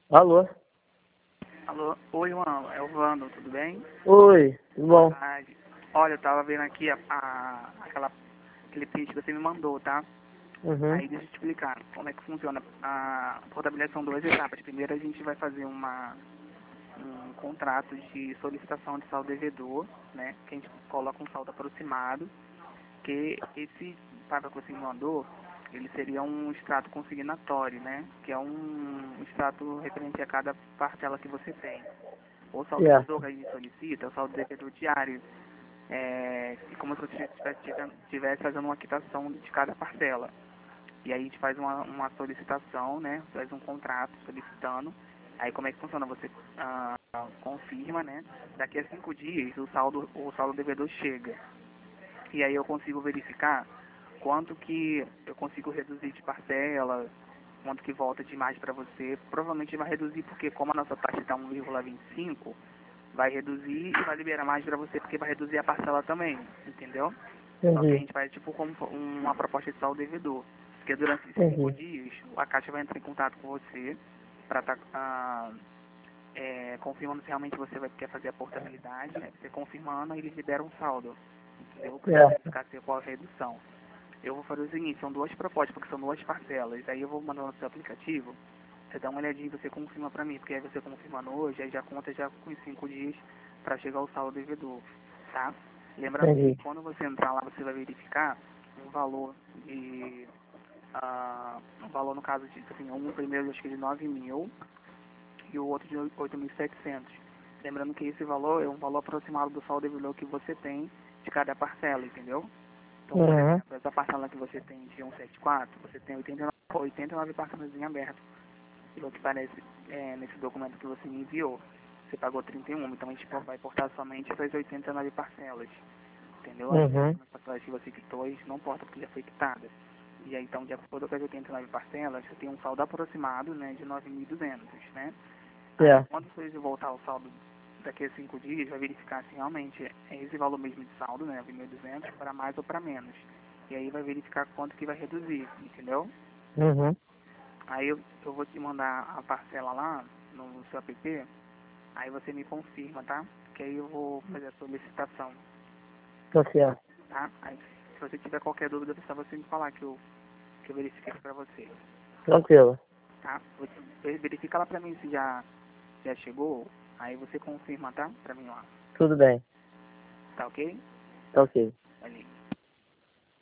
Alô? Alô, oi, Juan, é o Vando, tudo bem? Oi, tudo bom? Boa tarde. Olha, eu tava vendo aqui aquele print que você me mandou, tá? Uhum. Aí deixa eu te explicar como é que funciona. A portabilidade são duas etapas. Primeiro a gente vai fazer um contrato de solicitação de saldo devedor, né? Que a gente coloca um saldo aproximado, que esse pago que você me mandou, ele seria um extrato consignatório, né? Que é um extrato referente a cada parcela que você tem. O saldo devedor Certo. que a gente solicita é o saldo devedor diário. E como se você estivesse fazendo uma quitação de cada parcela. E aí a gente faz uma solicitação, né? Faz um contrato solicitando. Aí como é que funciona? Você confirma, né? Daqui a 5 dias o saldo devedor chega. E aí eu consigo verificar quanto que eu consigo reduzir de parcela, quanto que volta de mais para você. Provavelmente vai reduzir porque como a nossa taxa está 1,25, vai reduzir e vai liberar mais para você porque vai reduzir a parcela também, entendeu? Só que a Entendi. gente faz tipo como uma proposta de saldo devedor. Porque durante esses 5 Entendi. dias a Caixa vai entrar em contato com você para estar confirmando se realmente quer fazer a portabilidade, né? Você confirmando, eles liberam um saldo, entendeu? Para Certo. verificar se qual a redução. Eu vou fazer o seguinte, são duas propostas, porque são duas parcelas. Aí eu vou mandar no seu aplicativo, você dá uma olhadinha e você confirma pra mim, porque aí você confirmando hoje, aí já conta já com os 5 dias para chegar o saldo devedor, tá? Lembrando que Entendi. quando você entrar lá, você vai verificar um valor de... um valor no caso de, assim, um primeiro acho que de 9 mil e o outro de 8.700. Lembrando que esse valor é um valor aproximado do saldo devedor que você tem de cada parcela, entendeu? Então, por Uhum. exemplo, essa parcela que você tem de 174, você tem 89 parcelas em aberto. Pelo que parece nesse documento que você me enviou. Você pagou 31, então a gente vai portar somente essas 89 parcelas. Entendeu? As Uhum. parcelas que você quitou, a gente não porta porque já foi quitada. E aí, então, de acordo com as 89 parcelas, você tem um saldo aproximado, né, de 9.200, né? Aí, Certo. quando você voltar ao saldo daqui a 5 dias, vai verificar se realmente é esse valor mesmo de saldo, né, 9.200, para mais ou para menos. E aí vai verificar quanto que vai reduzir, entendeu? Uhum. Aí eu vou te mandar a parcela lá no seu app, aí você me confirma, tá? Que aí eu vou fazer a solicitação, Tá certo. tá? Aí se você tiver qualquer dúvida, é só você me falar que eu verifiquei pra você, Tranquilo. tá? Verifica lá pra mim se já chegou, aí você confirma, tá? Pra mim lá, Tudo bem. tá ok? Tá ok. Ali.